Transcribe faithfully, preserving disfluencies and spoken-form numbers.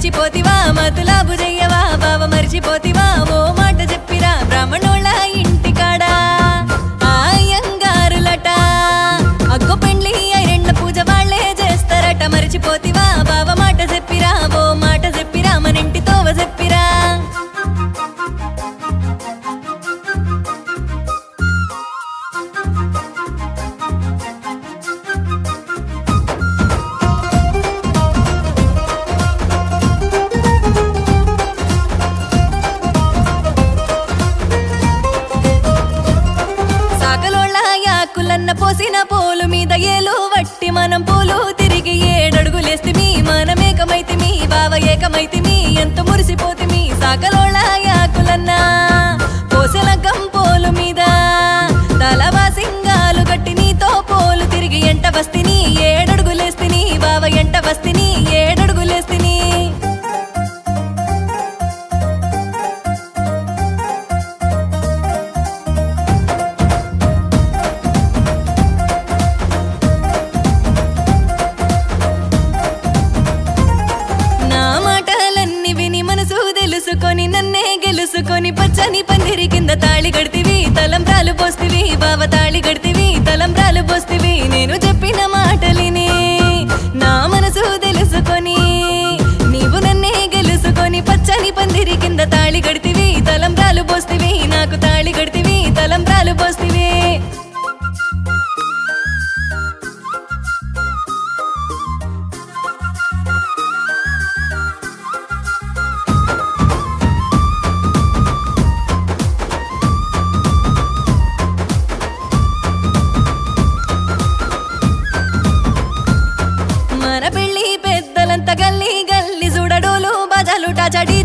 మర్చిపోతివా మతులాబు జయ్యవా బావ మర్చిపోతివా ఓ మాట చెప్పిరా బ్రాహ్మణోళ్ళ ఇంటికాడా అయ్యంగారులట అగ్గో పెండ్లి ఐరెండ్ల పూజ వాళ్ళే చేస్తారట మర్చిపోతివా బావ మాట చెప్పిరా ఓ మాట చెప్పిరా మనింటి తోవ చెప్పిరా కులన్న పోసిన పోలు మీద ఏలు వట్టి మనం పూలు తిరిగి ఏడడుగులేస్తిమి మనమేకమైతిమి బావ ఏకమైతిమి ఎంత మురిసిపోతిమి సాకలోళ్ళ యాకులన్న పోసెల గంపోలు మీద తలవా సింగాలు గట్టి నీతో పోలు తిరిగి ఎంట వస్తిని ఏడడుగులేస్తిని బావ ఎంట వస్తిని ఏడడుగులేస్తిని తెలుసుకొని నన్నే గెలుసుకొని పచ్చని పందిరి కింద తాళి కడితివి తలంబ్రాలు పోస్తివి బావ తాళి కడితివి తలంబ్రాలు పోస్తివి నేను చెప్పిన మాటలిని నా మనసు తెలుసుకొని నీవు నన్నే గెలుసుకొని పచ్చని పందిరి కింద తాళి కడితివి తలంబ్రాలు పోస్తివి నాకు తాళి కడితివి తలంబ్రాలు పోస్తివి గల్లి గల్లి చూడడోలు బజాలు టాచడి